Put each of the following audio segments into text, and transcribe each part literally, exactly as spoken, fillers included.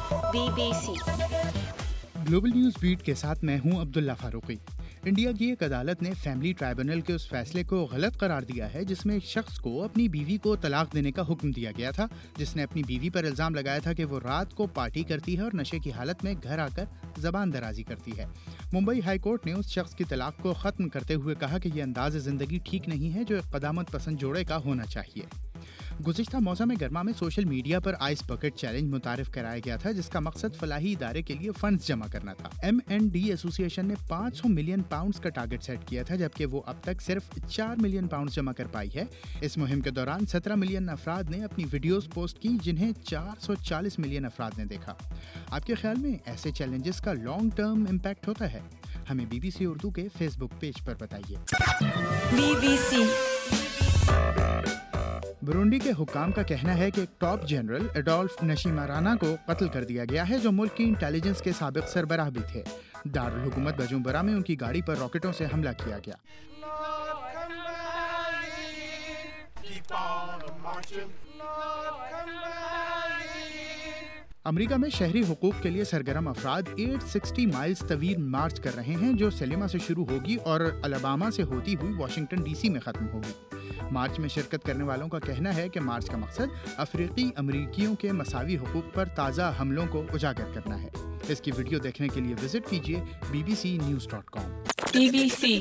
Be B C global news beat کے ساتھ میں ہوں عبداللہ فاروقی۔ انڈیا کی ایک عدالت نے فیملی ٹرائبونل کے اس فیصلے کو غلط قرار دیا ہے جس میں شخص کو اپنی بیوی کو طلاق دینے کا حکم دیا گیا تھا، جس نے اپنی بیوی پر الزام لگایا تھا کہ وہ رات کو پارٹی کرتی ہے اور نشے کی حالت میں گھر آ کر زبان درازی کرتی ہے۔ ممبئی ہائی کورٹ نے اس شخص کی طلاق کو ختم کرتے ہوئے کہا کہ یہ انداز زندگی ٹھیک نہیں ہے جو ایک قدامت پسند جوڑے کا ہونا چاہیے۔ گزشتہ موسم گرما میں سوشل میڈیا پر آئس بکٹ چیلنج متعارف کرایا گیا تھا جس کا مقصد فلاحی ادارے کے لیے فنڈز جمع کرنا تھا۔ ایم این ڈی ایسوسی ایشن نے پانچ سو ملین پاؤنڈز کا ٹارگٹ سیٹ کیا تھا جبکہ وہ اب تک صرف چار ملین پاؤنڈز جمع کر پائی ہے۔ اس مہم کے دوران سترہ ملین افراد نے اپنی ویڈیوز پوسٹ کی جنہیں چار سو چالیس ملین افراد نے دیکھا۔ آپ کے خیال میں ایسے چیلنجز کا لانگ ٹرم امپیکٹ ہوتا ہے؟ ہمیں بی بی سی اردو کے فیس بک پیج پر بتائیے۔ بی بی سی برونڈی کے حکام کا کہنا ہے کہ ایک ٹاپ جنرل ایڈولف نشیمارانا کو قتل کر دیا گیا ہے جو ملک کی انٹیلیجنس کے سابق سربراہ بھی تھے۔ دارالحکومت بجومبرا میں ان کی گاڑی پر راکٹوں سے حملہ کیا گیا۔ امریکہ میں شہری حقوق کے لیے سرگرم افراد آٹھ سو ساٹھ مائلز طویل مارچ کر رہے ہیں جو سیلیما سے شروع ہوگی اور الاباما سے ہوتی ہوئی واشنگٹن ڈی سی میں ختم ہوگی۔ مارچ میں شرکت کرنے والوں کا کہنا ہے کہ مارچ کا مقصد افریقی امریکیوں کے مساوی حقوق پر تازہ حملوں کو اجاگر کرنا ہے۔ اس کی ویڈیو دیکھنے کے لیے وزٹ کیجیے B B C news dot com. B B C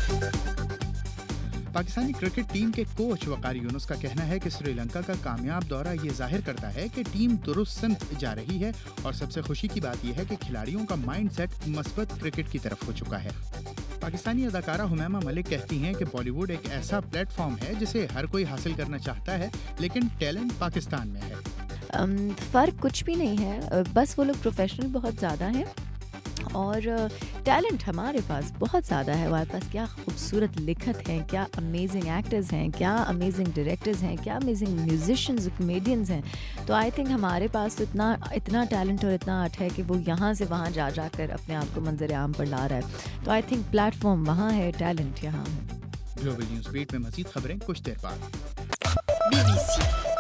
Pakistani cricket team کے کوچ وقار یونس کا کہنا ہے کہ سری لنکا کا کامیاب دورہ یہ ظاہر کرتا ہے کہ ٹیم درست سمت جا رہی ہے اور سب سے خوشی کی بات یہ ہے کہ کھلاڑیوں کا مائنڈ سیٹ مثبت کرکٹ کی طرف ہو چکا ہے۔ پاکستانی اداکارہ حمیمہ ملک کہتی ہیں کہ بالی ووڈ ایک ایسا پلیٹ فارم ہے جسے ہر کوئی حاصل کرنا چاہتا ہے لیکن ٹیلنٹ پاکستان میں ہے۔ فرق کچھ بھی نہیں ہے، بس وہ لوگ پروفیشنل بہت زیادہ ہیں اور ٹیلنٹ ہمارے پاس بہت زیادہ ہے۔ ہمارے پاس کیا خوبصورت لکھت ہیں، کیا امیزنگ ایکٹرز ہیں، کیا امیزنگ ڈائریکٹرز ہیں، کیا امیزنگ میوزیشینز کمیڈینز ہیں۔ تو آئی تھنک ہمارے پاس تو اتنا اتنا ٹیلنٹ اور اتنا آرٹ ہے کہ وہ یہاں سے وہاں جا جا کر اپنے آپ کو منظر عام پر لا رہا ہے۔ تو آئی تھنک پلیٹ فارم وہاں ہے، ٹیلنٹ یہاں ہے۔ گلوبل نیوز بیٹ میں مزید خبریں کچھ دیر بعد۔ Be B C